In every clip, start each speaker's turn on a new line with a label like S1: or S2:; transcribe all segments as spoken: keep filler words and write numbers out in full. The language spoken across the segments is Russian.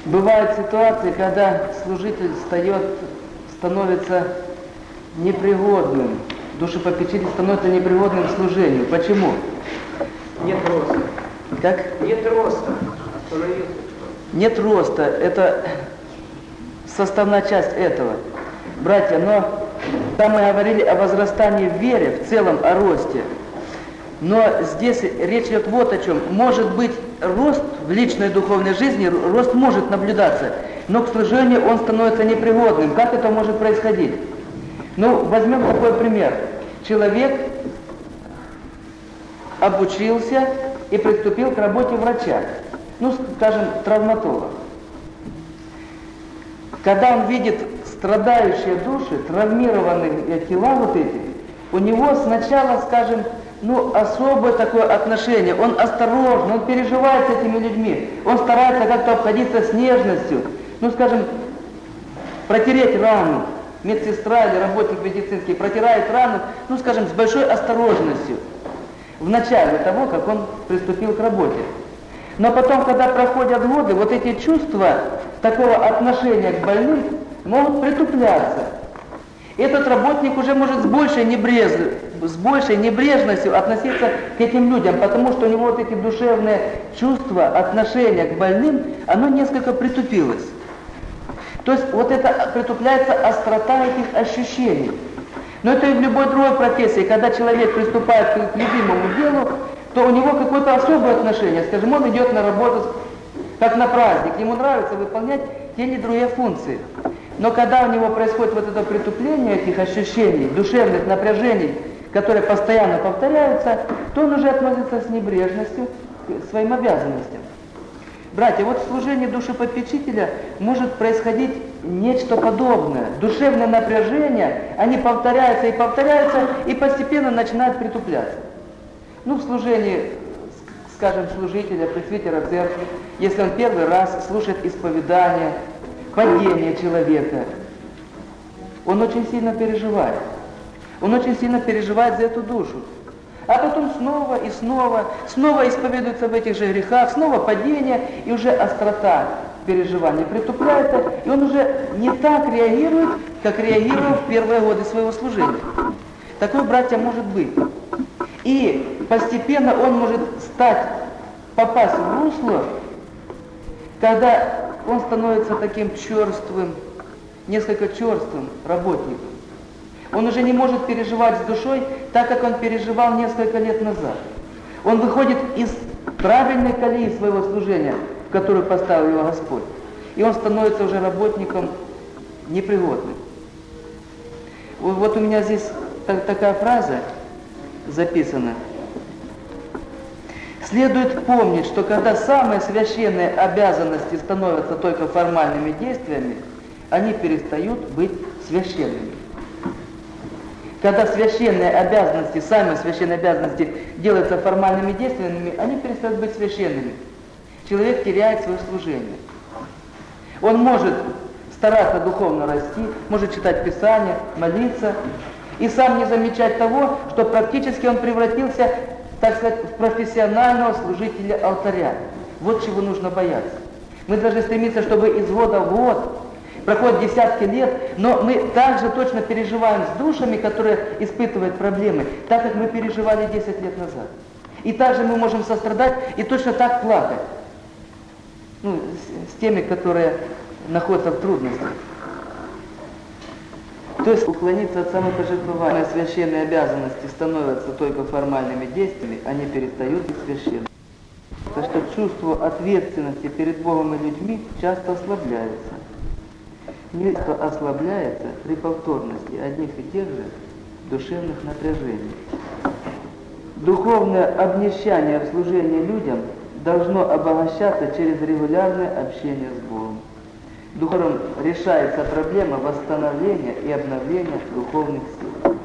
S1: Бывают ситуации, когда служитель встает, становится непригодным, душепопечитель становится непригодным к служению. Почему?
S2: Нет роста.
S1: Как?
S2: Нет роста.
S1: Нет роста. Это составная часть этого. Братья, но там мы говорили о возрастании в вере, в целом о росте. Но здесь речь идет вот о чем. Может быть, рост в личной духовной жизни, рост может наблюдаться, но к служению он становится непригодным. Как это может происходить? Ну, возьмем такой пример. Человек обучился и приступил к работе врача, ну, скажем, травматолог. Когда он видит страдающие души, травмированные тела вот эти, у него сначала, скажем, ну, особое такое отношение, он осторожен, он переживает с этими людьми, он старается как-то обходиться с нежностью, ну, скажем, протереть рану, медсестра или работник медицинский протирает рану, ну, скажем, с большой осторожностью, в начале того, как он приступил к работе. Но потом, когда проходят годы, вот эти чувства такого отношения к больным могут притупляться. Этот работник уже может с большей, небреж... с большей небрежностью относиться к этим людям, потому что у него вот эти душевные чувства, отношения к больным, оно несколько притупилось. То есть вот это притупляется острота этих ощущений. Но это и в любой другой профессии, когда человек приступает к любимому делу, то у него какое-то особое отношение. Скажем, он идет на работу как на праздник, ему нравится выполнять те или другие функции. Но когда у него происходит вот это притупление этих ощущений, душевных напряжений, которые постоянно повторяются, то он уже относится с небрежностью к своим обязанностям. Братья, вот в служении душепопечителя может происходить нечто подобное. Душевные напряжения, они повторяются и повторяются, и постепенно начинают притупляться. Ну, в служении, скажем, служителя, пресвитера церкви, если он первый раз слушает исповедание, падение человека, он очень сильно переживает. Он очень сильно переживает за эту душу. А потом снова и снова, снова исповедуется в этих же грехах, снова падение, и уже острота переживания притупляется, и он уже не так реагирует, как реагировал в первые годы своего служения. Такое, братья, может быть. И постепенно он может стать, попасть в русло, когда он становится таким черствым, несколько черствым работником. Он уже не может переживать с душой так, как он переживал несколько лет назад. Он выходит из правильной колеи своего служения, в которую поставил его Господь. И он становится уже работником непригодным. Вот у меня здесь такая фраза записана. Следует помнить, что когда самые священные обязанности становятся только формальными действиями, они перестают быть священными. Когда священные обязанности, самые священные обязанности делаются формальными действиями, они перестают быть священными. Человек теряет свое служение. Он может стараться духовно расти, может читать Писание, молиться, и сам не замечать того, что практически он превратился, так сказать, в профессионального служителя алтаря. Вот чего нужно бояться. Мы должны стремиться, чтобы из года в год, проходят десятки лет, но мы также точно переживаем с душами, которые испытывают проблемы, так как мы переживали десять лет назад. И также мы можем сострадать и точно так плакать. Ну, с, с теми, которые находятся в трудностях. То есть уклониться от самопожертвования. Священные обязанности становятся только формальными действиями, они перестают быть священными. Потому что чувство ответственности перед Богом и людьми часто ослабляется. Нечто ослабляется при повторности одних и тех же душевных напряжений. Духовное обнищание в служении людям должно обогащаться через регулярное общение с Богом. Духовным решается проблема восстановления и обновления духовных сил.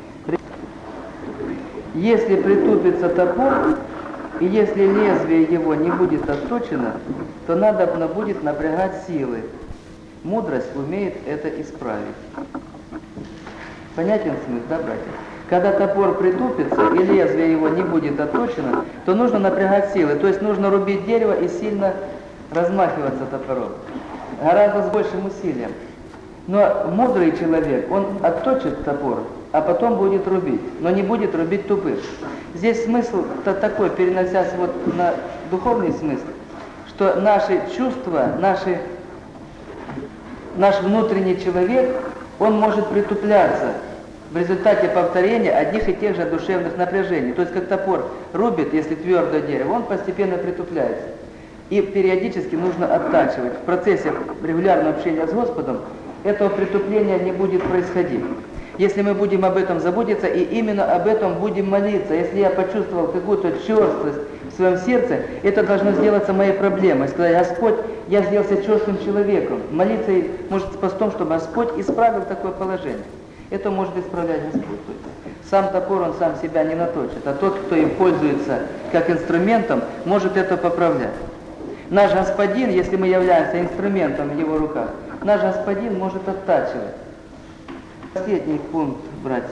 S1: Если притупится топор, и если лезвие его не будет отточено, то надо будет напрягать силы. Мудрость умеет это исправить. Понятен смысл, да, братья? Когда топор притупится и лезвие его не будет отточено, то нужно напрягать силы. То есть нужно рубить дерево и сильно размахиваться топором. гораздо с большим усилием. Но мудрый человек, он отточит топор, а потом будет рубить, но не будет рубить тупых. Здесь смысл-то такой, переносясь вот на духовный смысл, что наши чувства, наши, наш внутренний человек, он может притупляться в результате повторения одних и тех же душевных напряжений. То есть как топор рубит, если твердое дерево, он постепенно притупляется. И периодически нужно оттачивать. В процессе регулярного общения с Господом этого притупления не будет происходить. Если мы будем об этом заботиться и именно об этом будем молиться, если я почувствовал какую-то черствость в своем сердце, это должно сделаться моей проблемой. Сказать: Господь, я сделался черствым человеком. Молиться может с постом, чтобы Господь исправил такое положение. Это может исправлять Господь. Сам топор, он сам себя не наточит, а тот, кто им пользуется как инструментом, может это поправлять. Наш Господин, если мы являемся инструментом в Его руках, наш Господин может оттачивать. Последний пункт, братья.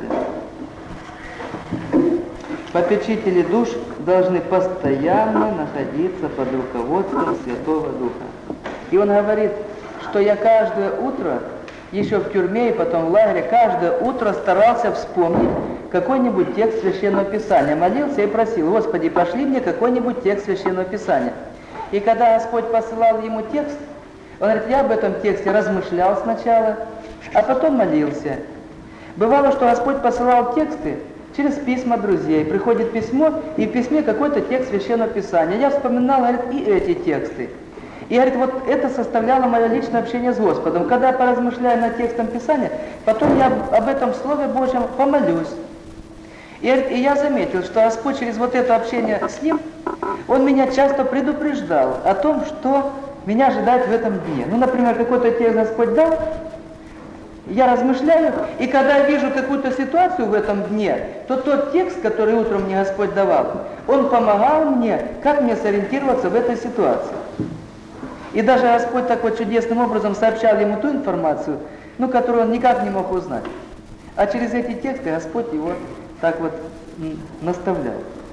S1: Попечители душ должны постоянно находиться под руководством Святого Духа. И он говорит, что я каждое утро, еще в тюрьме и потом в лагере, каждое утро старался вспомнить какой-нибудь текст Священного Писания. Молился и просил: Господи, пошли мне какой-нибудь текст Священного Писания. И когда Господь посылал ему текст, он говорит: я об этом тексте размышлял сначала, а потом молился. Бывало, что Господь посылал тексты через письма друзей. Приходит письмо, и в письме какой-то текст Священного Писания. Я вспоминал, говорит, и эти тексты. И говорит, вот это составляло мое личное общение с Господом. Когда я поразмышляю над текстом Писания, потом я об этом Слове Божьем помолюсь. И, говорит, и я заметил, что Господь через вот это общение с Ним, Он меня часто предупреждал о том, что меня ожидает в этом дне. Ну, например, какой-то текст Господь дал, я размышляю, и когда я вижу какую-то ситуацию в этом дне, то тот текст, который утром мне Господь давал, он помогал мне, как мне сориентироваться в этой ситуации. И даже Господь так вот чудесным образом сообщал ему ту информацию, ну, которую он никак не мог узнать. А через эти тексты Господь его так вот наставлял.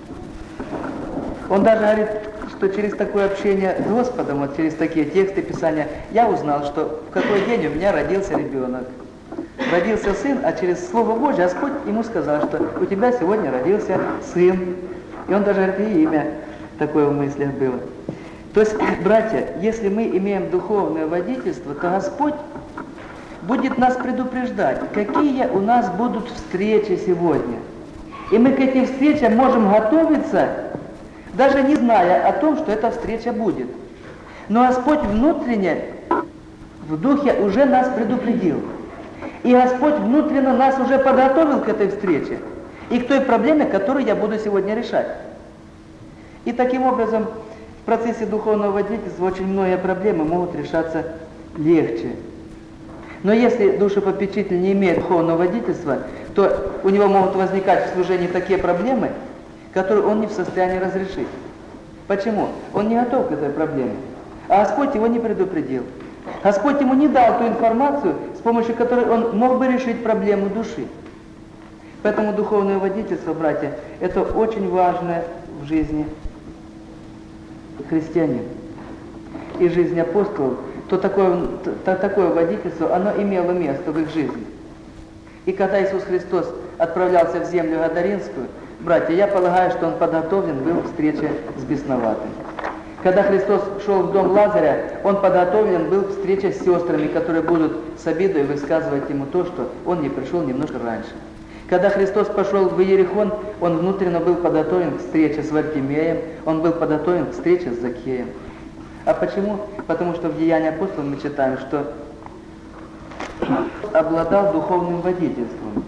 S1: Он даже говорит, что через такое общение с Господом, вот через такие тексты Писания, я узнал, что в какой день у меня родился ребенок. Родился сын, а через Слово Божье Господь ему сказал, что у тебя сегодня родился сын. И он даже говорит, и имя такое в мыслях было. То есть, братья, если мы имеем духовное водительство, то Господь будет нас предупреждать, какие у нас будут встречи сегодня. И мы к этим встречам можем готовиться, даже не зная о том, что эта встреча будет. Но Господь внутренне, в духе уже нас предупредил. И Господь внутренне нас уже подготовил к этой встрече и к той проблеме, которую я буду сегодня решать. И таким образом, в процессе духовного водительства очень многие проблемы могут решаться легче. Но если душепопечитель не имеет духовного водительства, то у него могут возникать в служении такие проблемы, которые он не в состоянии разрешить. Почему? Он не готов к этой проблеме. А Господь его не предупредил. Господь ему не дал ту информацию, с помощью которой он мог бы решить проблему души. Поэтому духовное водительство, братья, это очень важное в жизни христианина. И жизнь апостолов, то такое, то такое водительство, оно имело место в их жизни. И когда Иисус Христос отправлялся в землю Гадаринскую, братья, я полагаю, что Он подготовлен был к встрече с бесноватым. Когда Христос шел в дом Лазаря, Он подготовлен был к встрече с сестрами, которые будут с обидой высказывать Ему то, что Он не пришел немножко раньше. Когда Христос пошел в Иерихон, Он внутренне был подготовлен к встрече с Вартимеем, Он был подготовлен к встрече с Закхеем. А почему? Потому что в Деянии апостолов мы читаем, что обладал духовным водительством.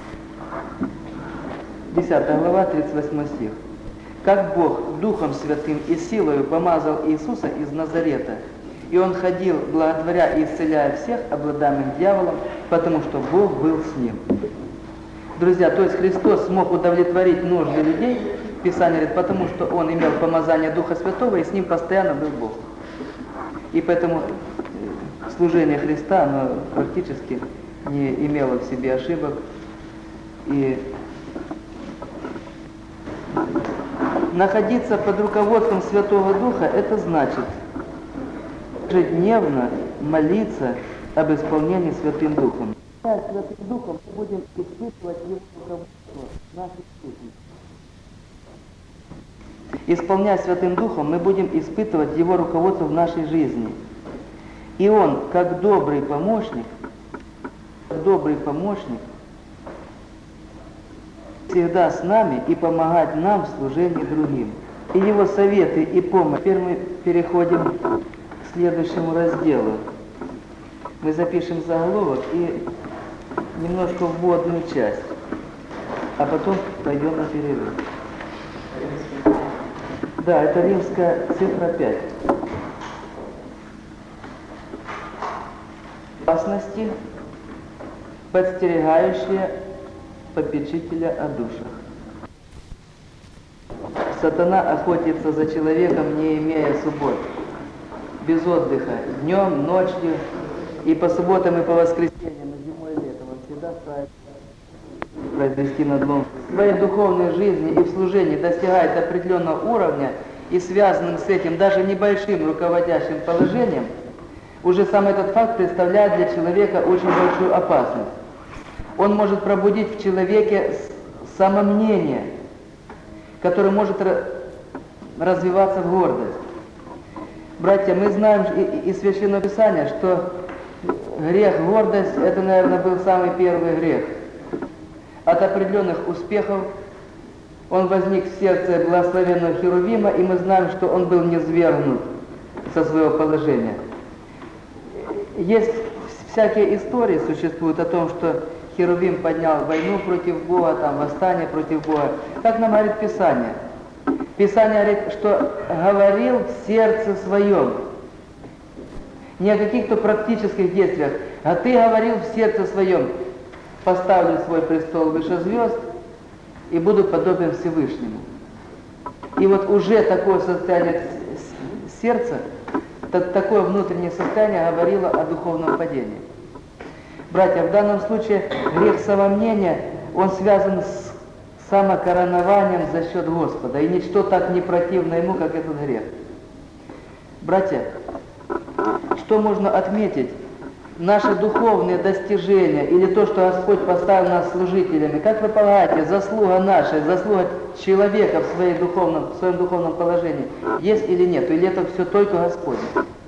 S1: десятая глава, тридцать восьмой стих. Как Бог Духом Святым и силою помазал Иисуса из Назарета, и Он ходил, благотворя и исцеляя всех, обладаемых дьяволом, потому что Бог был с Ним. Друзья, то есть Христос смог удовлетворить нужды людей, Писание говорит, потому что Он имел помазание Духа Святого, и с Ним постоянно был Бог. И поэтому служение Христа, оно практически не имело в себе ошибок. И находиться под руководством Святого Духа, это значит ежедневно молиться об исполнении Святым Духом. Святым Духом мы будем испытывать Его руководство в нашей жизни. Исполняя Святым Духом, мы будем испытывать Его руководство в нашей жизни. И Он, как добрый помощник, как добрый помощник, всегда с нами и помогать нам в служении другим. И Его советы и помощь. Теперь мы переходим к следующему разделу. Мы запишем заголовок и немножко вводную часть, а потом пойдем на перерыв. Да, это римская цифра пять. Опасности, подстерегающие попечителя о душах. Сатана охотится за человеком, не имея суббот, без отдыха, днем, ночью, и по субботам, и по воскресеньям, и зимой, и летом. Он всегда старается произвести надлом. В своей духовной жизни и в служении достигает определенного уровня, и связанным с этим даже небольшим руководящим положением, уже сам этот факт представляет для человека очень большую опасность. Он может пробудить в человеке самомнение, которое может развиваться в гордость. Братья, мы знаем из Священного Писания, что грех гордость, это, наверное, был самый первый грех. От определенных успехов он возник в сердце благословенного Херувима, и мы знаем, что он был низвергнут со своего положения. Есть всякие истории существуют о том, что Херувим поднял войну против Бога, там восстание против Бога. Как нам говорит Писание? Писание говорит, что говорил в сердце своем. Не о каких-то практических действиях, а ты говорил в сердце своем: поставлю свой престол выше звезд и буду подобен Всевышнему. И вот уже такое состояние сердца, так, такое внутреннее состояние говорило о духовном падении. Братья, в данном случае грех самомнения, он связан с самокоронованием за счет Господа. И ничто так не противно ему, как этот грех. Братья, что можно отметить? Наши духовные достижения или то, что Господь поставил нас служителями, как вы полагаете, заслуга наша, заслуга человека в, своей духовном, в своем духовном положении есть или нет? Или это все только Господь?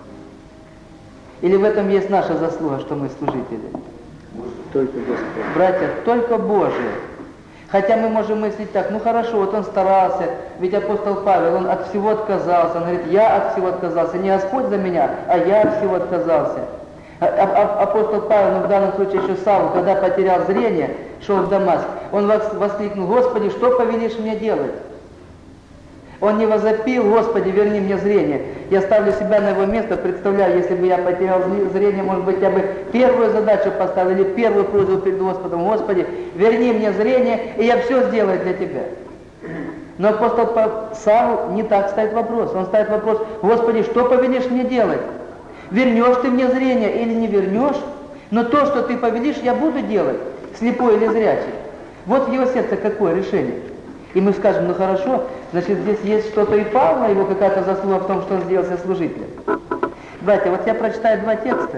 S1: Или в этом есть наша заслуга, что мы служители?
S2: Только Господь.
S1: Братья, только Божие. Хотя мы можем мыслить так: ну хорошо, вот он старался, ведь апостол Павел, он от всего отказался. Он говорит: я от всего отказался, не Господь за меня, а я от всего отказался. А, а, апостол Павел, ну в данном случае еще Савл, когда потерял зрение, шел в Дамаск, он воскликнул: Господи, что повелишь мне делать? Он не возопил: Господи, верни мне зрение. Я ставлю себя на его место, представляю, если бы я потерял зрение, может быть, я бы первую задачу поставил или первую просьбу перед Господом: Господи, верни мне зрение, и я все сделаю для Тебя. Но апостол Савл не так ставит вопрос. Он ставит вопрос: Господи, что повелишь мне делать? Вернешь ты мне зрение или не вернешь? Но то, что ты повелишь, я буду делать, слепой или зрячий. Вот в его сердце какое решение. И мы скажем: ну хорошо, значит, здесь есть что-то и Павла, его какая-то заслуга в том, что он сделался служителем. Братья, вот я прочитаю два текста.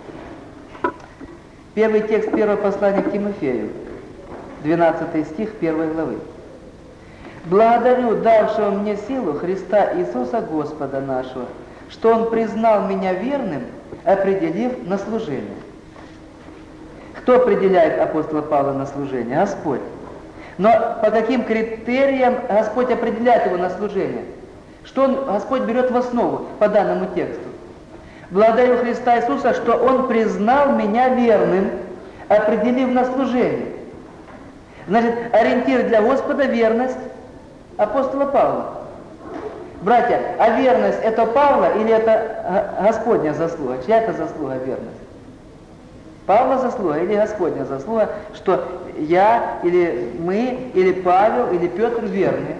S1: Первый текст первого послания к Тимофею, двенадцатый стих первой главы. «Благодарю давшего мне силу Христа Иисуса Господа нашего, что Он признал меня верным, определив на служение». Кто определяет апостола Павла на служение? Господь. Но по каким критериям Господь определяет его на служение? Что он, Господь берет в основу по данному тексту? «Благодарю Христа Иисуса, что Он признал меня верным, определив на служение». Значит, ориентир для Господа — верность апостола Павла. Братья, а верность — это Павла или это Господня заслуга? Чья это заслуга, верность? Павла заслуга или Господня заслуга, что я, или мы, или Павел, или Петр верны?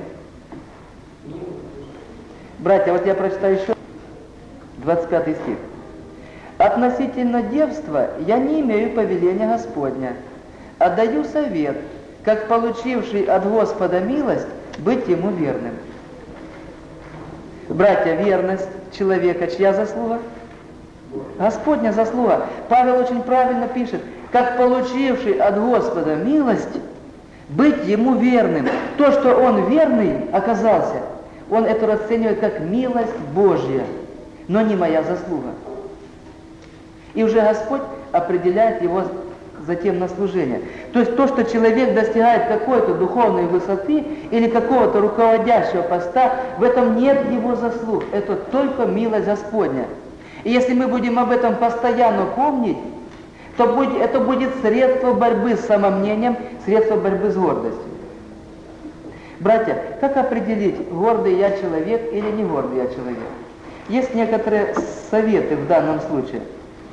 S1: Братья, вот я прочитаю еще двадцать пятый стих. «Относительно девства я не имею повеления Господня, а даю совет, как получивший от Господа милость, быть ему верным». Братья, верность человека чья заслуга? Господня заслуга. Павел очень правильно пишет, как получивший от Господа милость, быть ему верным. То, что он верный оказался, он это расценивает как милость Божья, но не моя заслуга. И уже Господь определяет его затем на служение. То есть то, что человек достигает какой-то духовной высоты или какого-то руководящего поста, в этом нет его заслуг. Это только милость Господня. И если мы будем об этом постоянно помнить, то будет, это будет средство борьбы с самомнением, средство борьбы с гордостью. Братья, как определить, гордый я человек или не гордый я человек? Есть некоторые советы в данном случае.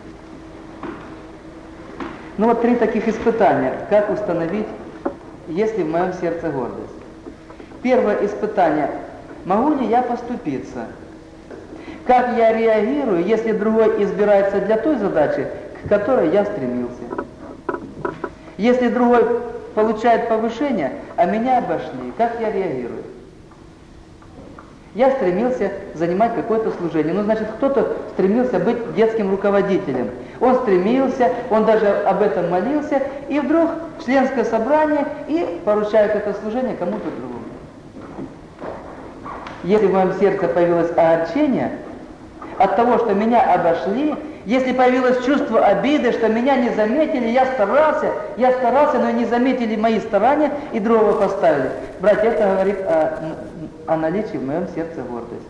S1: Ну вот три таких испытания, как установить, есть ли в моем сердце гордость. Первое испытание, могу ли я поступиться? Как я реагирую, если другой избирается для той задачи, к которой я стремился? Если другой получает повышение, а меня обошли, как я реагирую? Я стремился занимать какое-то служение. Ну, значит, кто-то стремился быть детским руководителем. Он стремился, он даже об этом молился, и вдруг членское собрание, и поручает это служение кому-то другому. Если в моем сердце появилось огорчение от того, что меня обошли, если появилось чувство обиды, что меня не заметили, я старался, я старался, но не заметили мои старания и другого поставили. Братья, это говорит о, о наличии в моем сердце гордости.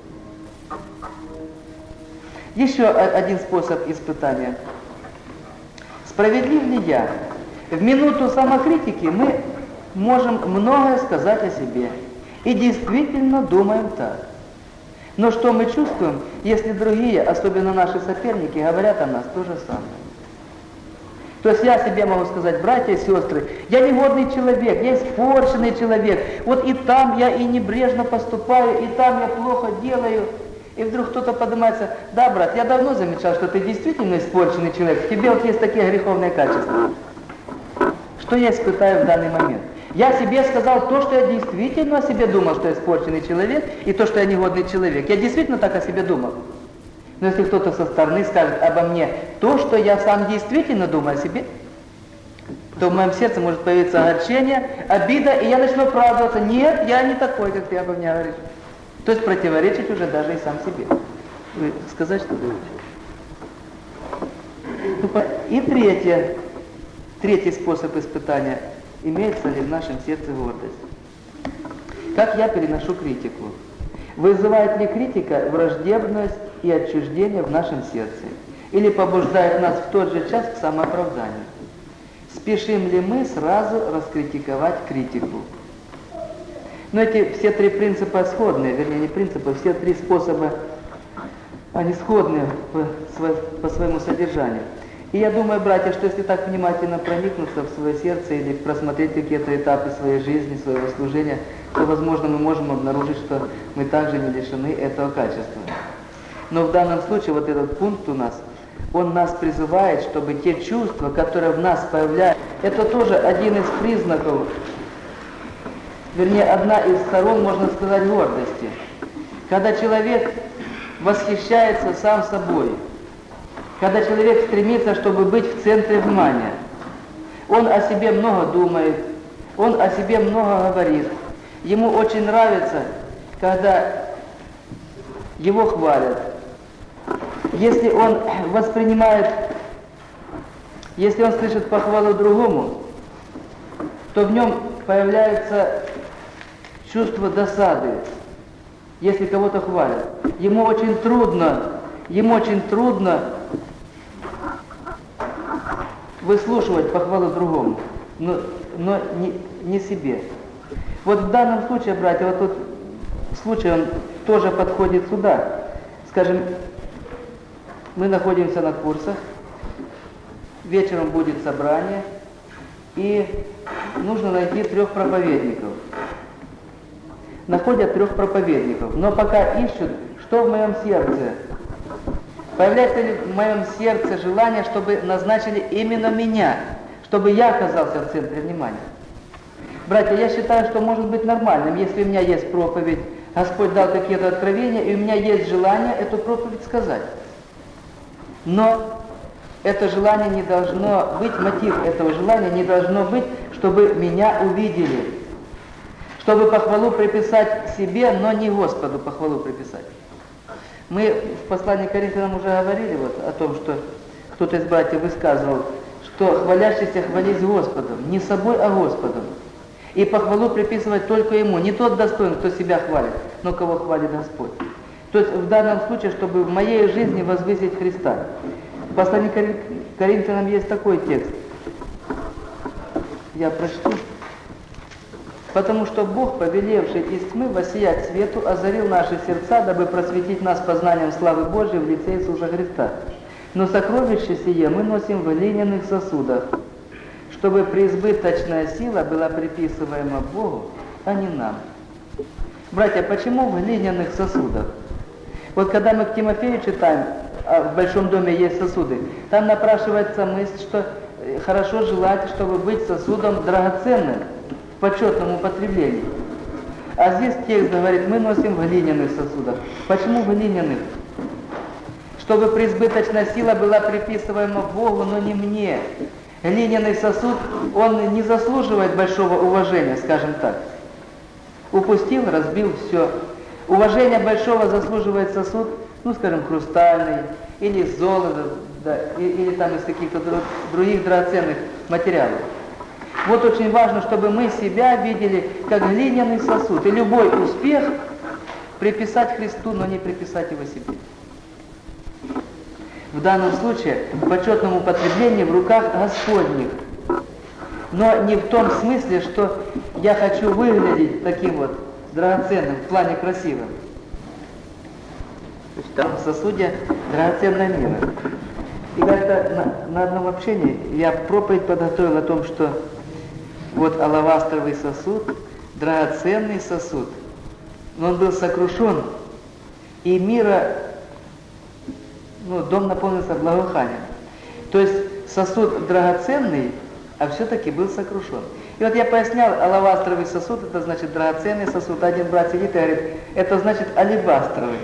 S1: Еще один способ испытания. Справедлив ли я? В минуту самокритики мы можем многое сказать о себе. И действительно думаем так. Но что мы чувствуем, если другие, особенно наши соперники, говорят о нас то же самое? То есть я себе могу сказать, братья и сестры, я негодный человек, я испорченный человек, вот и там я и небрежно поступаю, и там я плохо делаю. И вдруг кто-то поднимается, да, брат, я давно замечал, что ты действительно испорченный человек, в тебе вот есть такие греховные качества. Что я испытаю в данный момент? Я себе сказал то, что я действительно о себе думал, что я испорченный человек, и то, что я негодный человек. Я действительно так о себе думал. Но если кто-то со стороны скажет обо мне то, что я сам действительно думаю о себе, то в моем сердце может появиться огорчение, обида, и я начну оправдываться. Нет, я не такой, как ты обо мне говоришь. То есть противоречить уже даже и сам себе. Вы сказать что-то? И третье, третий способ испытания. Имеется ли в нашем сердце гордость? Как я переношу критику? Вызывает ли критика враждебность и отчуждение в нашем сердце? Или побуждает нас в тот же час к самооправданию? Спешим ли мы сразу раскритиковать критику? Но эти все три принципа сходные, вернее не принципы, все три способа, они сходные по, по своему содержанию. И я думаю, братья, что если так внимательно проникнуться в свое сердце или просмотреть какие-то этапы своей жизни, своего служения, то, возможно, мы можем обнаружить, что мы также не лишены этого качества. Но в данном случае вот этот пункт у нас, он нас призывает, чтобы те чувства, которые в нас появляются, это тоже один из признаков, вернее, одна из сторон, можно сказать, гордости. Когда человек восхищается сам собой, когда человек стремится, чтобы быть в центре внимания, он о себе много думает, он о себе много говорит. Ему очень нравится, когда его хвалят. Если он воспринимает, если он слышит похвалу другому, то в нем появляется чувство досады, если кого-то хвалят. Ему очень трудно, ему очень трудно выслушивать похвалу другому, но, но не, не себе. Вот в данном случае, братья, вот тот случай, он тоже подходит сюда. Скажем, мы находимся на курсах, вечером будет собрание, и нужно найти трех проповедников. Находят трех проповедников, но пока ищут, что в моем сердце. Появляется ли в моем сердце желание, чтобы назначили именно меня, чтобы я оказался в центре внимания? Братья, я считаю, что может быть нормальным, если у меня есть проповедь, Господь дал какие-то откровения, и у меня есть желание эту проповедь сказать. Но это желание не должно быть, мотив этого желания не должно быть, чтобы меня увидели. Чтобы похвалу приписать себе, но не Господу похвалу приписать. Мы в послании к Коринфянам уже говорили вот о том, что кто-то из братьев высказывал, что хвалящийся хвались Господом, не собой, а Господом. И похвалу приписывать только Ему, не тот достоин, кто себя хвалит, но кого хвалит Господь. То есть в данном случае, чтобы в моей жизни возвысить Христа. В послании к Коринфянам есть такой текст. Я прочту. Потому что Бог, повелевший из тьмы воссиять свету, озарил наши сердца, дабы просветить нас познанием славы Божьей в лице Иисуса Христа. Но сокровище сие мы носим в глиняных сосудах, чтобы преизбыточная сила была приписываема Богу, а не нам. Братья, почему в глиняных сосудах? Вот когда мы к Тимофею читаем, а в Большом доме есть сосуды, там напрашивается мысль, что хорошо желать, чтобы быть сосудом драгоценным, в почетном употреблении. А здесь текст говорит, мы носим в глиняных сосудах. Почему в глиняных? Чтобы преизбыточная сила была приписываема Богу, но не мне. Глиняный сосуд, он не заслуживает большого уважения, скажем так. Упустил, разбил, все. Уважение большого заслуживает сосуд, ну, скажем, хрустальный, или из золота, да, или, или там из каких-то других драгоценных материалов. Вот очень важно, чтобы мы себя видели как глиняный сосуд. И любой успех приписать Христу, но не приписать его себе. В данном случае в почетном употреблении в руках Господних. Но не в том смысле, что я хочу выглядеть таким вот драгоценным, в плане красивым. В том сосуде драгоценная мина. И как-то на, на одном общении я проповедь подготовил о том, что вот алавастровый сосуд, драгоценный сосуд, но он был сокрушен, и мира, ну, дом наполнился благоуханием. То есть сосуд драгоценный, а все-таки был сокрушен. И вот я пояснял, алавастровый сосуд, это значит драгоценный сосуд. Один брат сидит и говорит, это значит алебастровый.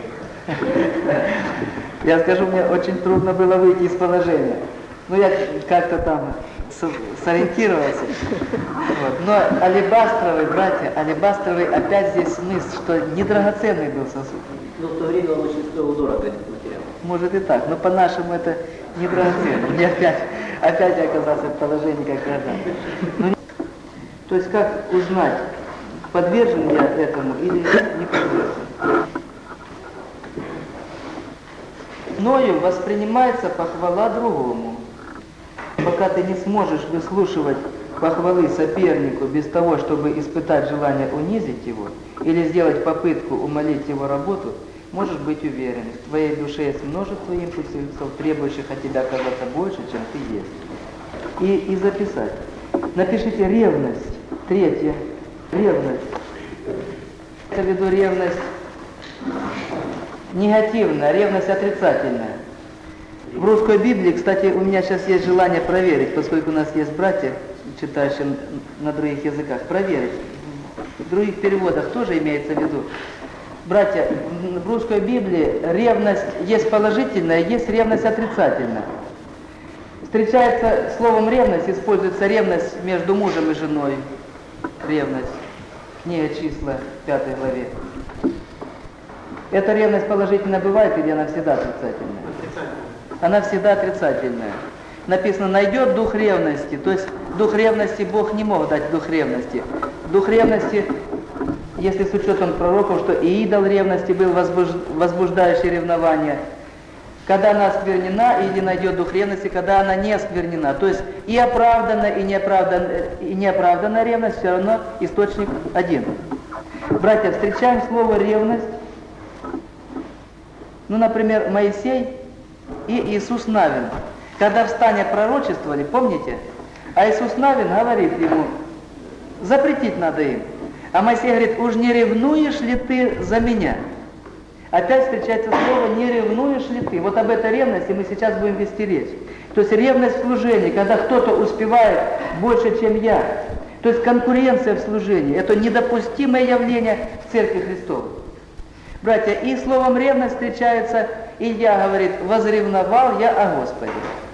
S1: Я скажу, мне очень трудно было выйти из положения. Ну, я как-то там сориентировался. Вот. Но алебастровый, братья, алебастровый, опять здесь мысль, что не драгоценный был сосуд.
S3: Но в то время он очень стоил дорого, этот материал.
S1: Может и так, но по-нашему это не драгоценный. Мне опять, опять я оказался в положении как граждан. Ну, то есть как узнать, подвержен я этому или не подвержен? Мною воспринимается похвала другому. Пока ты не сможешь выслушивать похвалы сопернику без того, чтобы испытать желание унизить его или сделать попытку умолить его работу, можешь быть уверен, в твоей душе есть множество импульсов, требующих от тебя казаться больше, чем ты есть. И, и записать. Напишите ревность. Третье. Ревность. Я веду ревность негативная, ревность отрицательная. В русской Библии, кстати, у меня сейчас есть желание проверить, поскольку у нас есть братья, читающие на других языках, проверить. В других переводах тоже имеется в виду. Братья, в русской Библии ревность есть положительная, есть ревность отрицательная. Встречается словом ревность, используется ревность между мужем и женой. Ревность. Книга числа, пятой главе. Эта ревность положительная бывает, или она всегда отрицательная? Она всегда отрицательная. Написано, найдет дух ревности. То есть дух ревности Бог не мог дать дух ревности. Дух ревности, если с учетом пророков, что и идол ревности был возбуж... возбуждающий ревнование. Когда она осквернена, или найдет дух ревности, когда она не осквернена. То есть и оправданная, и неоправданная, и неоправданная ревность, все равно источник один. Братья, встречаем слово ревность. Ну, например, Моисей и Иисус Навин. Когда в стане пророчествовали, помните? А Иисус Навин говорит ему, запретить надо им. А Моисей говорит, уж не ревнуешь ли ты за меня? Опять встречается слово, не ревнуешь ли ты? Вот об этой ревности мы сейчас будем вести речь. То есть ревность в служении, когда кто-то успевает больше, чем я. То есть конкуренция в служении. Это недопустимое явление в Церкви Христовой. Братья, и словом ревность встречается И я, говорит, возревновал я о Господе.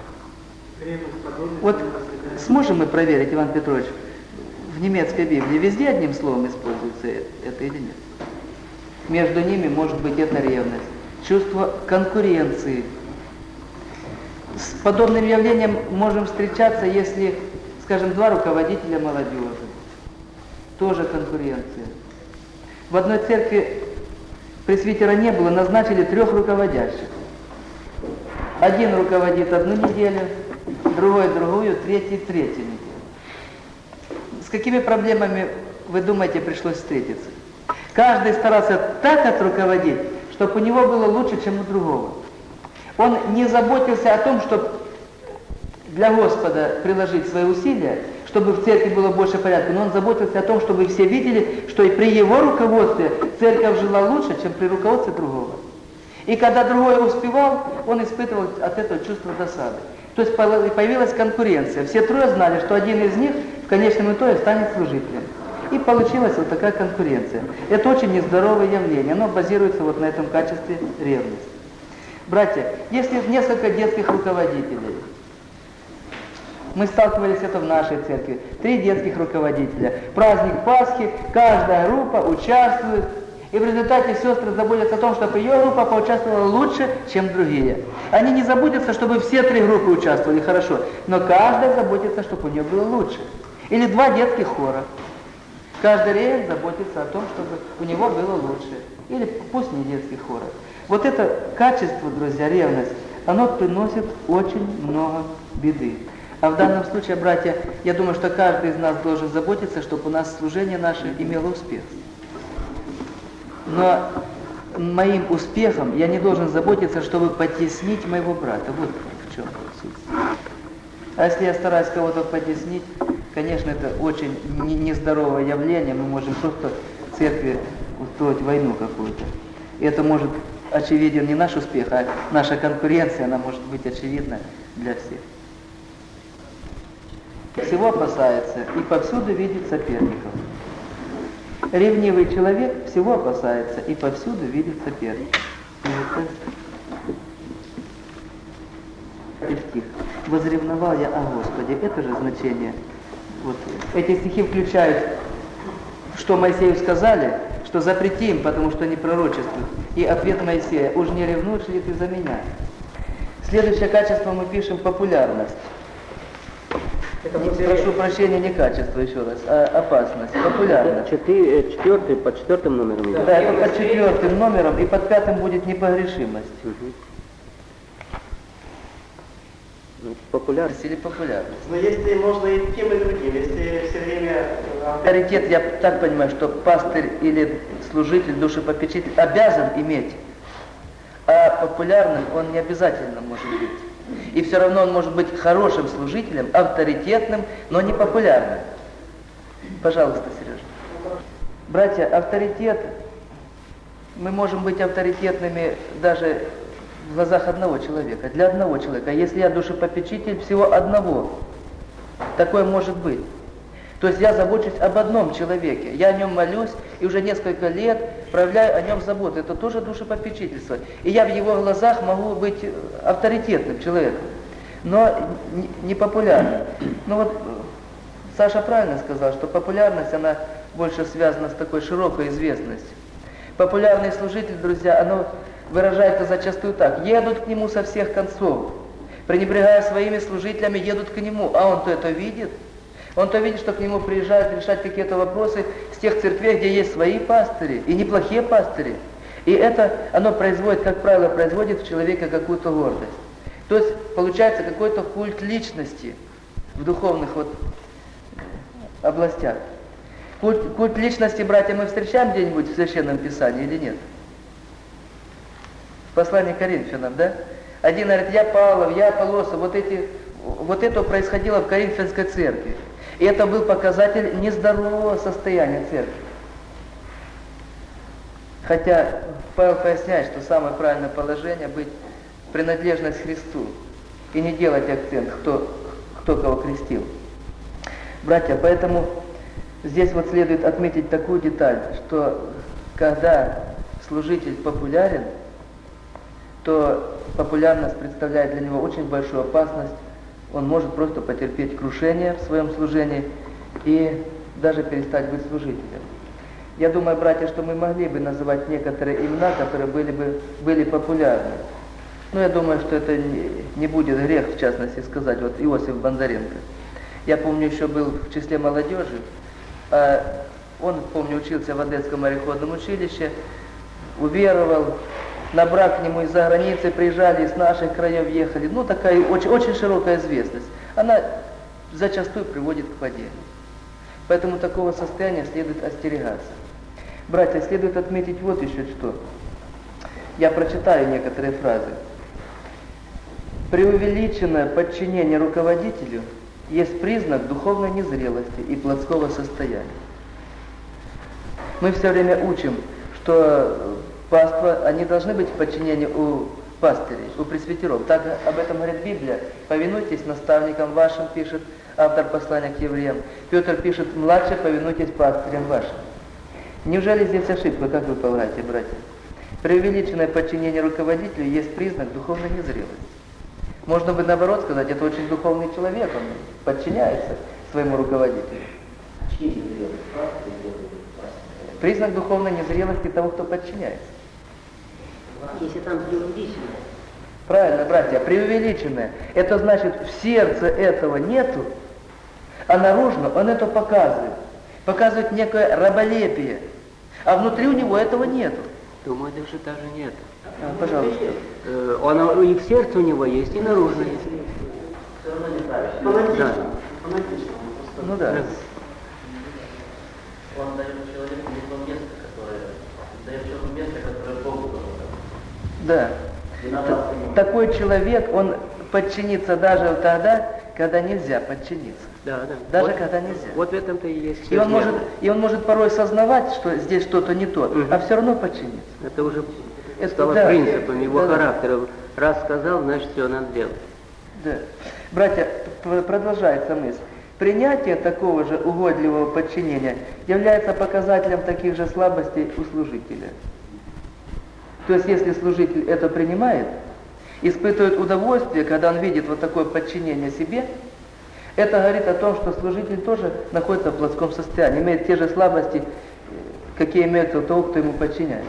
S1: Вот сможем мы проверить, Иван Петрович, в немецкой Библии везде одним словом используется это или нет? Между ними может быть это ревность, чувство конкуренции. С подобным явлением можем встречаться, если, скажем, два руководителя молодежи. Тоже конкуренция. В одной церкви пресвитера не было, назначили трех руководящих. Один руководит одну неделю, другой другую, третий третью неделю. С какими проблемами, вы думаете, пришлось встретиться? Каждый старался так отруководить, чтобы у него было лучше, чем у другого. Он не заботился о том, чтобы для Господа приложить свои усилия, чтобы в церкви было больше порядка, но он заботился о том, чтобы все видели, что и при его руководстве церковь жила лучше, чем при руководстве другого. И когда другой успевал, он испытывал от этого чувство досады. То есть появилась конкуренция. Все трое знали, что один из них в конечном итоге станет служителем. И получилась вот такая конкуренция. Это очень нездоровое явление. Оно базируется вот на этом качестве ревности. Братья, если несколько детских руководителей, мы сталкивались это в нашей церкви, три детских руководителя, праздник Пасхи, каждая группа участвует, и в результате сестры заботятся о том, чтобы ее группа поучаствовала лучше, чем другие. Они не заботятся, чтобы все три группы участвовали хорошо, но каждая заботится, чтобы у нее было лучше. Или два детских хора. Каждый рейс заботится о том, чтобы у него было лучше. Или пусть не детских хоров. Вот это качество, друзья, ревность, оно приносит очень много беды. А в данном случае, братья, я думаю, что каждый из нас должен заботиться, чтобы у нас служение наше имело успех. Но моим успехом я не должен заботиться, чтобы потеснить моего брата. Вот в чем суть. А если я стараюсь кого-то потеснить, конечно, это очень нездоровое явление. Мы можем просто в церкви устроить войну какую-то. И это может очевиден не наш успех, а наша конкуренция, она может быть очевидна для всех. Всего опасается и повсюду видит соперников. Ревнивый человек всего опасается и повсюду видит соперников. Стих. Возревновал я о Господе. Это же значение. Вот. Эти стихи включают, что Моисею сказали, что запрети им, потому что они пророчествуют. И ответ Моисея: уж не ревнуешь ли ты за меня? Следующее качество мы пишем популярность. Это не, прошу прощения, не качество, еще раз, а опасность, популярность.
S2: Четыре, четвертый, под четвертым номером.
S1: Да, да, это под четвертым номером, и под пятым будет непогрешимость.
S2: Угу. Популярность
S1: или популярность.
S4: Но если можно и тем, и другим, если все время...
S1: Авторитет, я так понимаю, что пастырь или служитель, душепопечитель обязан иметь, а популярным он не обязательно может быть. И все равно он может быть хорошим служителем, авторитетным, но не популярным. Пожалуйста, Сережа. Братья, авторитет, мы можем быть авторитетными даже в глазах одного человека, для одного человека. Если я душепопечитель всего одного, такое может быть. То есть я забочусь об одном человеке, я о нем молюсь и уже несколько лет проявляю о нем заботу. Это тоже душепопечительство. И я в его глазах могу быть авторитетным человеком, но не популярным. Ну вот Саша правильно сказал, что популярность, она больше связана с такой широкой известностью. Популярный служитель, друзья, оно выражается зачастую так: едут к нему со всех концов, пренебрегая своими служителями, едут к нему, а он-то это видит. Он-то видит, что к нему приезжают решать какие-то вопросы с тех церквей, где есть свои пастыри, и неплохие пастыри. И это, оно производит, как правило, производит в человеке какую-то гордость. То есть, получается какой-то культ личности в духовных вот областях. Культ, культ личности, братья, мы встречаем где-нибудь в Священном Писании или нет? В послании к Коринфянам, да? Один говорит: я Павлов, я Аполлосов. Вот, эти, вот это происходило в Коринфянской церкви. И это был показатель нездорового состояния церкви. Хотя Павел поясняет, что самое правильное положение — быть принадлежность Христу. И не делать акцент, кто, кто кого крестил. Братья, поэтому здесь вот следует отметить такую деталь, что когда служитель популярен, то популярность представляет для него очень большую опасность. Он может просто потерпеть крушение в своем служении и даже перестать быть служителем. Я думаю, братья, что мы могли бы называть некоторые имена, которые были бы были популярны. Но я думаю, что это не, не будет грех, в частности, сказать, вот Иосиф Бондаренко. Я помню, еще был в числе молодежи, а он, помню, учился в Одесском мореходном училище, уверовал, на брак к нему из-за границы приезжали, из наших краев ехали. Ну, такая очень, очень широкая известность. Она зачастую приводит к падению. Поэтому такого состояния следует остерегаться. Братья, следует отметить вот еще что. Я прочитаю некоторые фразы. Преувеличенное подчинение руководителю есть признак духовной незрелости и плотского состояния. Мы все время учим, что паства, они должны быть в подчинении у пастырей, у пресвитеров. Так об этом говорит Библия. Повинуйтесь наставникам вашим, пишет автор послания к евреям. Петр пишет, младше повинуйтесь пастырям вашим. Неужели здесь ошибка, как вы полагаете, братья? Преувеличенное подчинение руководителю есть признак духовной незрелости. Можно бы наоборот сказать, это очень духовный человек, он подчиняется своему руководителю. Признак духовной незрелости того, кто подчиняется.
S3: Если там преувеличенное.
S1: Правильно, братья, преувеличенное. Это значит, в сердце этого нету, а наружно он это показывает. Показывает некое раболепие. А внутри у него этого нету.
S2: Думаю, даже даже нет.
S1: А, пожалуйста.
S2: Э, он и в сердце у него есть, и наружно есть.
S4: Все равно неправильно. Фанатично. Фанатично.
S1: Ну да.
S3: Он дает человеку не то место, которое дает человеку место, которое Богу дано.
S1: Да. Т- такой человек, он подчинится даже тогда, когда нельзя подчиниться.
S2: Да, да.
S1: Даже
S2: вот,
S1: когда нельзя.
S2: Вот в этом-то и есть.
S1: И он,
S2: измена.
S1: может, и он может порой сознавать, что здесь что-то не то,
S2: Мгм.
S1: а все равно подчиниться.
S2: Это уже
S1: Это
S2: стало
S1: да.
S2: принципом его
S1: Да, да.
S2: характера. Раз сказал, значит, все надо делать.
S1: Да. Братья, п- продолжается мысль. Принятие такого же угодливого подчинения является показателем таких же слабостей у служителя. То есть, если служитель это принимает, испытывает удовольствие, когда он видит вот такое подчинение себе, это говорит о том, что служитель тоже находится в плотском состоянии, имеет те же слабости, какие имеются у того, кто ему подчиняется.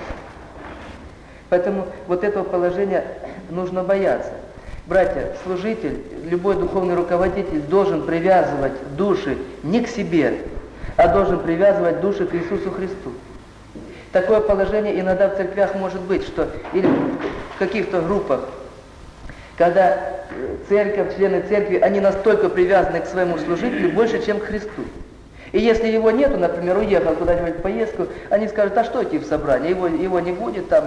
S1: Поэтому вот этого положения нужно бояться. Братья, служитель, любой духовный руководитель должен привязывать души не к себе, а должен привязывать души к Иисусу Христу. Такое положение иногда в церквях может быть, что или в каких-то группах, когда церковь, члены церкви, они настолько привязаны к своему служителю больше, чем к Христу. И если его нету, например, уехал куда-нибудь в поездку, они скажут, а что идти в собрание, его, его не будет, там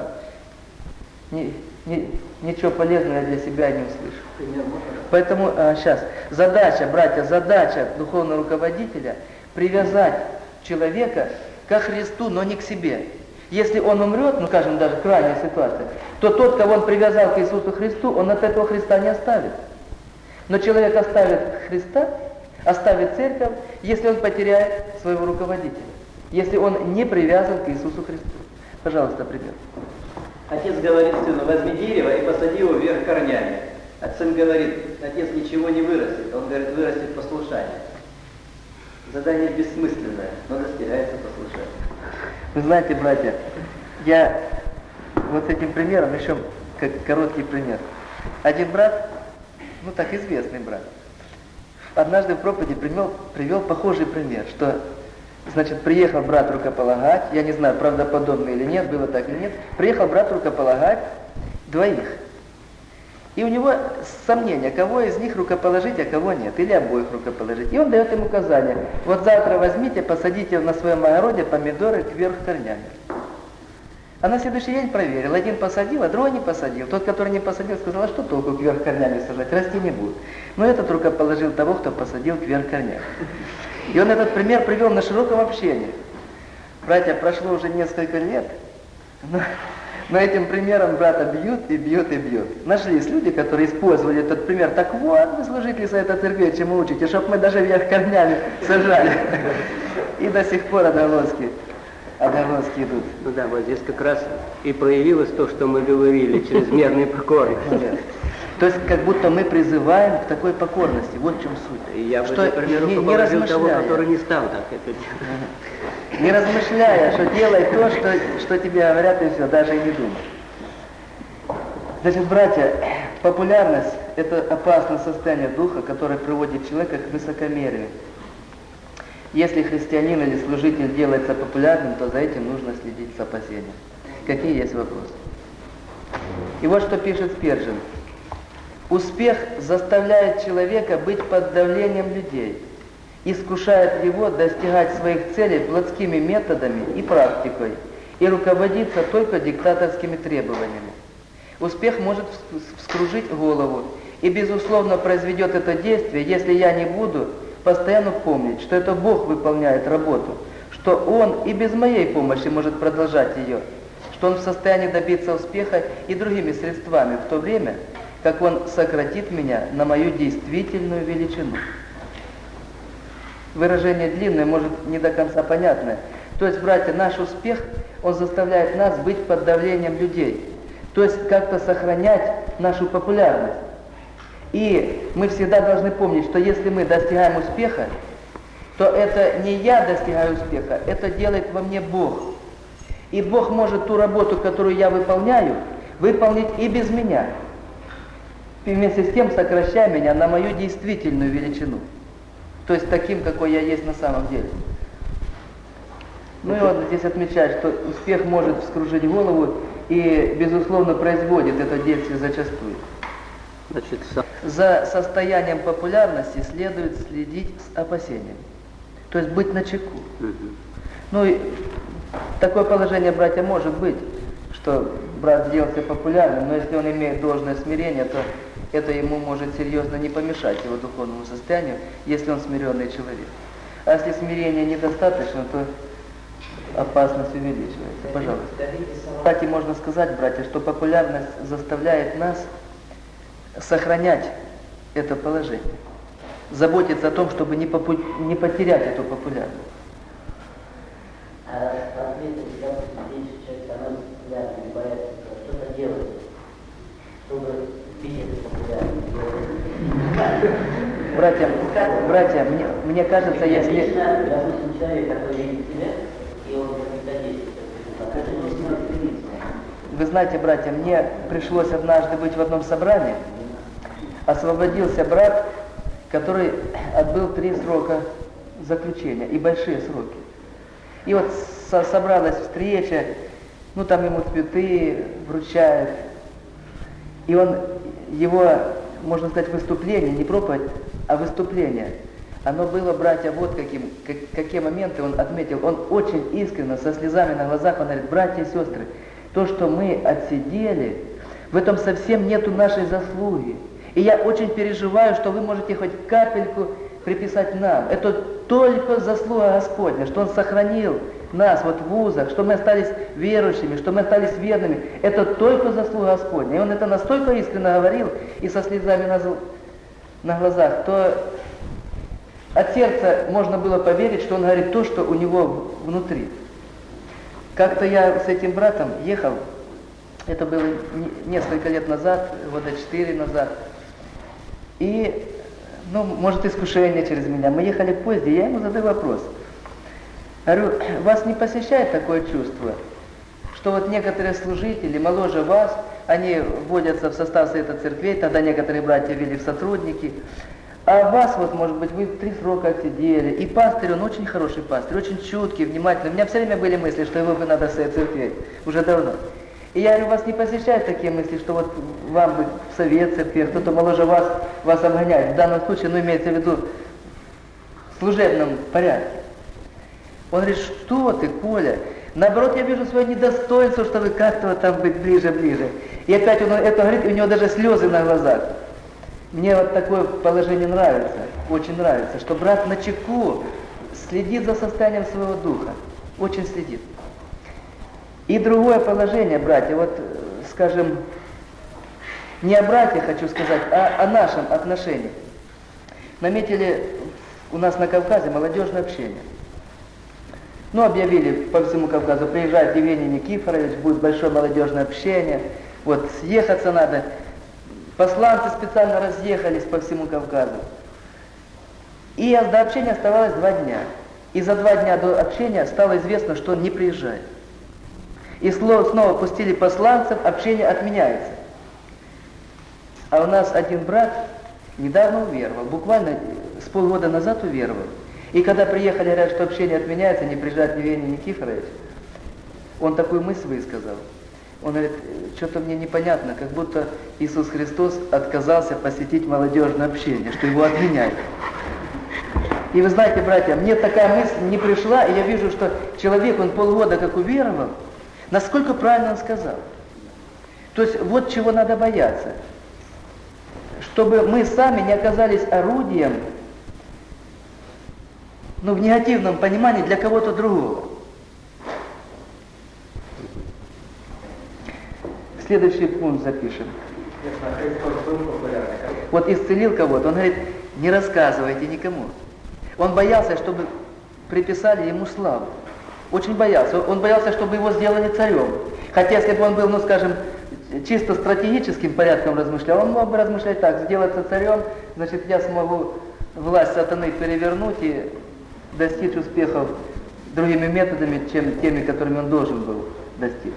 S1: ни, ни, ничего полезного я для себя не услышу. Поэтому а, сейчас, задача, братья, задача духовного руководителя привязать человека ко Христу, но не к себе. Если он умрет, ну, скажем, даже крайняя ситуация, то тот, кого он привязал к Иисусу Христу, он от этого Христа не оставит. Но человек оставит Христа, оставит церковь, если он потеряет своего руководителя, если он не привязан к Иисусу Христу. Пожалуйста, пример.
S3: Отец говорит сыну, возьми дерево и посади его вверх корнями. А сын говорит, отец ничего не вырастет. Он говорит, вырастет послушание. Задание бессмысленное, но достигается послушание.
S1: Вы знаете, братья, я вот с этим примером, еще как короткий пример. Один брат, ну так известный брат, однажды в проповеди привел, привел похожий пример, что, значит, приехал брат рукополагать, я не знаю, правдоподобно или нет, было так или нет, приехал брат рукополагать двоих. И у него сомнения, кого из них рукоположить, а кого нет, или обоих рукоположить. И он дает им указание, вот завтра возьмите, посадите на своем огороде помидоры кверх корнями. А на следующий день проверил, один посадил, а другой не посадил. Тот, который не посадил, сказал, а что толку кверх корнями сажать, расти не будет. Но этот рукоположил того, кто посадил кверх корнями. И он этот пример привел на широком общении. Братья, прошло уже несколько лет, но... Но этим примером брата бьют и бьют и бьют. Нашлись люди, которые использовали этот пример. Так вот, вы служители Совета Церкви, чему учите, чтобы мы даже вверх корнями сажали. И до сих пор отголоски отголоски идут.
S2: Ну да, вот здесь как раз и проявилось то, что мы говорили, чрезмерной покорности.
S1: То есть как будто мы призываем к такой покорности. Вот в чем суть.
S2: И я бы,
S1: что,
S2: например,
S1: не, не
S2: руководил того,
S1: размышляя,
S2: который не стал так это делать.
S1: не размышляя, что делай то, что, что тебе говорят, и все, даже и не думай. Значит, братья, популярность – это опасное состояние духа, которое приводит человека к высокомерию. Если христианин или служитель делается популярным, то за этим нужно следить с опасением. Какие есть вопросы? И вот что пишет Спержин. Успех заставляет человека быть под давлением людей, искушает его достигать своих целей плотскими методами и практикой и руководиться только диктаторскими требованиями. Успех может вскружить голову и, безусловно, произведет это действие, если я не буду постоянно помнить, что это Бог выполняет работу, что Он и без моей помощи может продолжать ее, что Он в состоянии добиться успеха и другими средствами, в то время, как Он сократит меня на мою действительную величину. Выражение длинное, может, не до конца понятное. То есть, братья, наш успех, он заставляет нас быть под давлением людей. То есть, как-то сохранять нашу популярность. И мы всегда должны помнить, что если мы достигаем успеха, то это не я достигаю успеха, это делает во мне Бог. И Бог может ту работу, которую я выполняю, выполнить и без меня. И вместе с тем сокращая меня на мою действительную величину. То есть таким, какой я есть на самом деле. Ну и он здесь отмечает, что успех может вскружить голову и, безусловно, производит это действие зачастую.
S2: Значит,
S1: За состоянием популярности следует следить с опасением. То есть быть начеку.
S2: Угу.
S1: Ну и такое положение, братья, может быть, что брат сделался популярным, но если он имеет должное смирение, то это ему может серьезно не помешать его духовному состоянию, если он смиренный человек. А если смирения недостаточно, то опасность увеличивается. Пожалуйста. Кстати, можно сказать, братья, что популярность заставляет нас сохранять это положение, заботиться о том, чтобы не, попу... не потерять эту популярность.
S4: А ответить, допустим, если человек становится популярным, боится что-то делать, чтобы быть это популярным.
S1: Братья, братья, мне, мне кажется, если...
S4: Допустим, человек, который видит себя, и он когда действует, это не сможет.
S1: Вы знаете, братья, мне пришлось однажды быть в одном собрании. Освободился брат, который отбыл три срока заключения, и большие сроки. И вот со собралась встреча, ну там ему цветы вручают. И он, его, можно сказать, выступление, не проповедь, а выступление, оно было, братья, вот каким, как, какие моменты он отметил. Он очень искренне, со слезами на глазах, он говорит: братья и сестры, то, что мы отсидели, в этом совсем нету нашей заслуги. И я очень переживаю, что вы можете хоть капельку приписать нам. Это только заслуга Господня, что Он сохранил нас вот в вузах, что мы остались верующими, что мы остались верными. Это только заслуга Господня. И он это настолько искренне говорил и со слезами на, на глазах, то от сердца можно было поверить, что он говорит то, что у него внутри. Как-то я с этим братом ехал, это было несколько лет назад, года четыре назад, и, ну, может, искушение через меня. Мы ехали в поезде, я ему задаю вопрос. Говорю: вас не посещает такое чувство, что вот некоторые служители моложе вас, они вводятся в состав Совета церквей, тогда некоторые братья ввели в сотрудники, а вас, вот, может быть, вы три срока отсидели, и пастырь, он очень хороший пастырь, очень чуткий, внимательный. У меня все время были мысли, что его бы надо в Совет церквей, уже давно. И я говорю: вас не посещают такие мысли, что вот вам бы в Совет церкви, кто-то моложе вас, вас обгоняет. В данном случае, ну, имеется в виду в служебном порядке. Он говорит: что ты, Коля? Наоборот, я вижу свое недостоинство, что вы как-то вот там быть ближе-ближе. И опять он это говорит, и у него даже слезы на глазах. Мне вот такое положение нравится, очень нравится, что брат начеку следит за состоянием своего духа, очень следит. И другое положение, братья, вот, скажем, не о братьях хочу сказать, а о нашем отношении. Наметили у нас на Кавказе молодежное общение. Ну, объявили по всему Кавказу, приезжает Евгений Никифорович, будет большое молодежное общение, вот, съехаться надо. Посланцы специально разъехались по всему Кавказу. И до общения оставалось два дня. И за два дня до общения стало известно, что он не приезжает. И снова пустили посланцев, общение отменяется. А у нас один брат недавно уверовал, буквально с полгода назад уверовал. И когда приехали, говорят, что общение отменяется, не приезжает Евгений Никифорович, он такую мысль высказал. Он говорит, что-то мне непонятно, как будто Иисус Христос отказался посетить молодежное общение, что его отменяют. И вы знаете, братья, мне такая мысль не пришла, и я вижу, что человек, он полгода как уверовал, насколько правильно он сказал. То есть вот чего надо бояться. Чтобы мы сами не оказались орудием, ну, в негативном понимании для кого-то другого. Следующий пункт запишем. Вот исцелил кого-то, он говорит, не рассказывайте никому. Он боялся, чтобы приписали ему славу. Очень боялся. Он боялся, чтобы его сделали царем. Хотя, если бы он был, ну, скажем, чисто стратегическим порядком размышлял, он мог бы размышлять так, сделаться царем, значит, я смогу власть сатаны перевернуть и достичь успехов другими методами, чем теми, которыми он должен был достичь.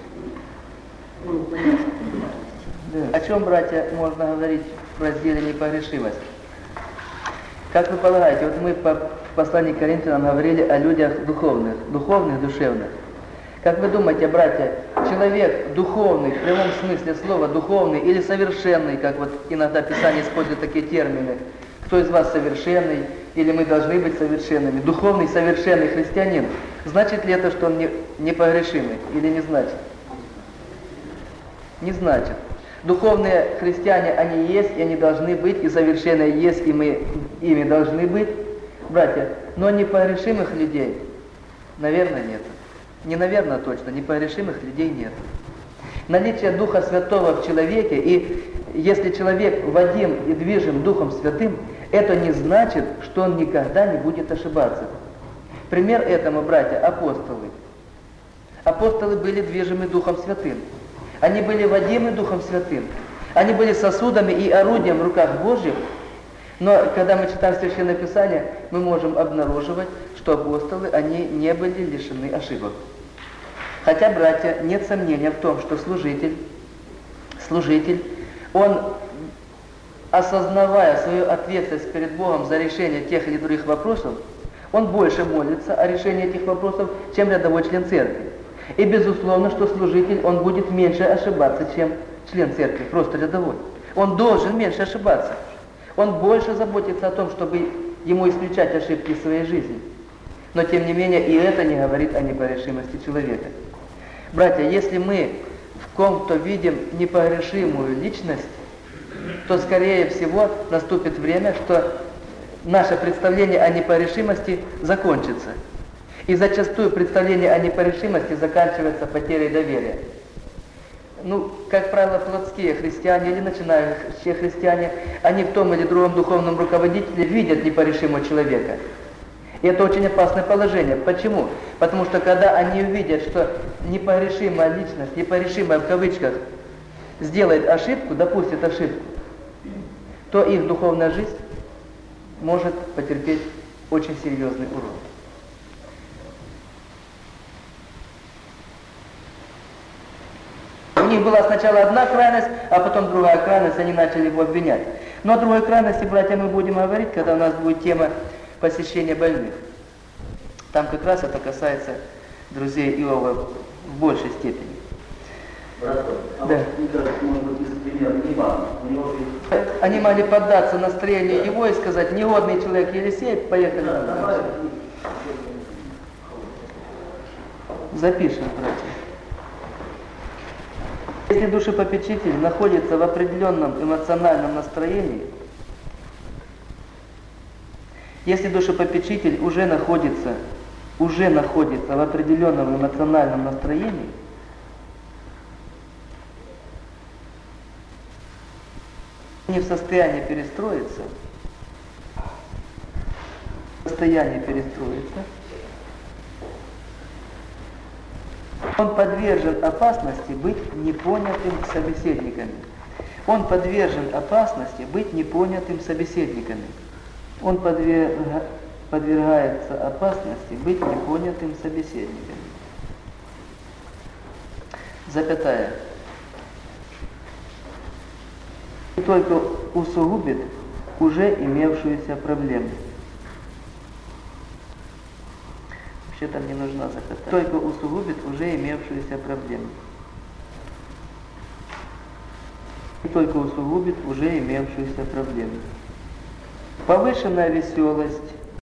S1: Да. О чем, братья, можно говорить в разделе «Непогрешимость»? Как вы полагаете, вот мы по посланию к Коринфянам говорили о людях духовных, духовных, душевных. Как вы думаете, братья, человек духовный, в прямом смысле слова, духовный или совершенный, как вот иногда Писание использует такие термины, кто из вас совершенный, или мы должны быть совершенными, духовный, совершенный христианин, значит ли это, что он не, непогрешимый, или не значит? Не значит. Духовные христиане, они есть, и они должны быть, и совершенные есть, и мы ими должны быть, братья. Но непогрешимых людей, наверное, нет. Не наверное, а точно, непогрешимых людей нет. Наличие Духа Святого в человеке, и если человек водим и движим Духом Святым, это не значит, что он никогда не будет ошибаться. Пример этому, братья, апостолы. Апостолы были движимы Духом Святым. Они были водимы Духом Святым. Они были сосудами и орудием в руках Божьих. Но когда мы читаем Священное Писание, мы можем обнаруживать, что апостолы, они не были лишены ошибок. Хотя, братья, нет сомнения в том, что служитель, служитель, он, осознавая свою ответственность перед Богом за решение тех или других вопросов, он больше молится о решении этих вопросов, чем рядовой член церкви. И безусловно, что служитель, он будет меньше ошибаться, чем член церкви, просто рядовой. Он должен меньше ошибаться. Он больше заботится о том, чтобы ему исключать ошибки в своей жизни. Но тем не менее, и это не говорит о непогрешимости человека. Братья, если мы в ком-то видим непогрешимую личность, то, скорее всего, наступит время, что наше представление о непогрешимости закончится. И зачастую представление о непогрешимости заканчивается потерей доверия. Ну, как правило, плотские христиане или начинающие христиане, они в том или другом духовном руководителе видят непогрешимого человека. И это очень опасное положение. Почему? Потому что когда они увидят, что непогрешимая личность, непогрешимая в кавычках, сделает ошибку, допустит ошибку, то их духовная жизнь может потерпеть очень серьезный урон. У них была сначала одна крайность, а потом другая крайность, они начали его обвинять. Но о другой крайности, братья, мы будем говорить, когда у нас будет тема посещения больных. Там как раз это касается друзей Иова в большей степени.
S5: Брат, а
S1: да.
S5: Вот, мне кажется, может быть, из примера Ивана. У него же...
S1: Они могли поддаться настроению его и сказать, негодный человек Елисей, поехали.
S5: Да, давай.
S1: Запишем, братья. Если душепопечитель находится в определенном эмоциональном настроении, если душепопечитель уже находится, уже находится в определенном эмоциональном настроении, не в состоянии перестроиться, в состоянии перестроиться, Он подвержен опасности быть непонятым собеседниками. Он подвержен опасности быть непонятым собеседниками. Он подверга... подвергается опасности быть непонятым собеседниками. Запятая. И только усугубит уже имевшуюся проблему. Вообще там не нужна запятая. Только усугубит уже имевшуюся проблему. И только усугубит уже имевшуюся проблему. Повышенная веселость